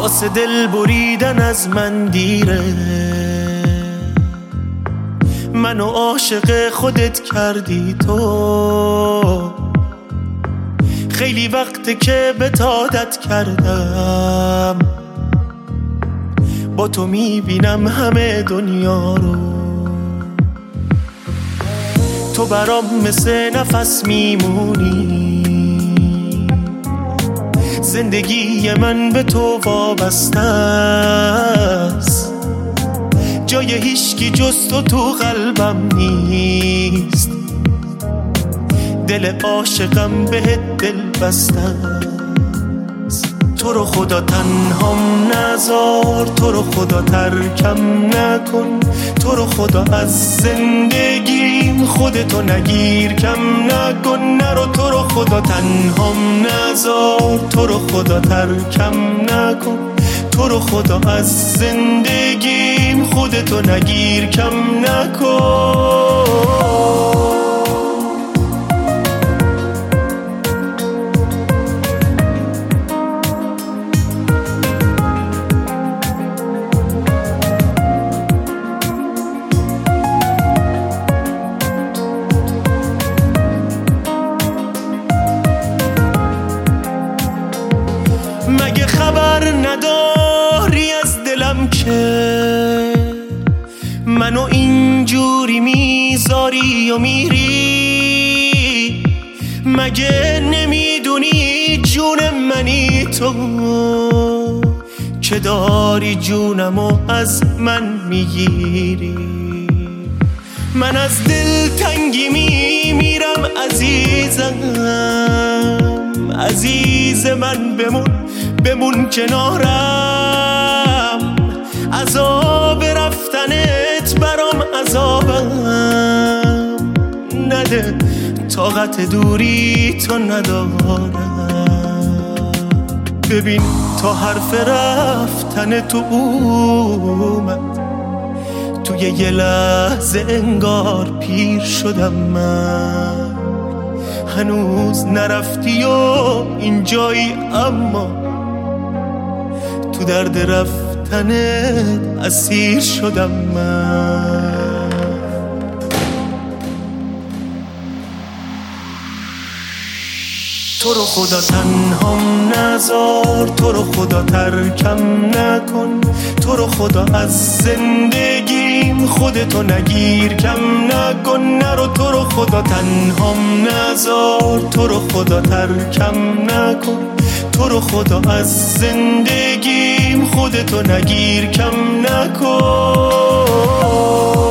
واسه دل بریدن از من دیره. منو عاشق خودت کردی تو، خیلی وقته که بهت عادت کردم. با تو میبینم همه دنیا رو، تو برام مثل نفس میمونی. زندگی من به تو وابسته است، جای هیچکی جز تو قلبم نیست. دل عاشقم بهت دل بسته است. تو رو خدا تنهام نذار، تو رو خدا ترکم نکن، تو رو خدا از زندگیم خودتو نگیر کم نکن. نرو تو رو خدا تنهام نذار، تو رو خدا ترکم نکن، تو رو خدا از زندگیم خودتو نگیر کم نکن. مگه خبر نداری از دلم که منو اینجوری میذاری و میری؟ مگه نمیدونی جون منی تو که داری جونمو از من میگیری؟ من از دل تنگی میمیرم عزیزم، عزیز من بمون کنارم. عذاب رفتنت برام عذابم نده، طاقت دوری تو ندارم. ببین تا حرف رفتن تو اومد، توی یه لحظه انگار پیر شدم من. هنوز نرفتی و اینجایی، اما تو درد رفتنت اسیر شدم من. تو رو خدا تنهام نذار، تو رو خدا ترکم نکن، تو رو خدا از زندگیم خودتو نگیر کم نکن. نرو تو رو خدا تنهام نذار، تو رو خدا ترکم نکن، تو رو خدا از زندگیم خودتو نگیر کم نکن.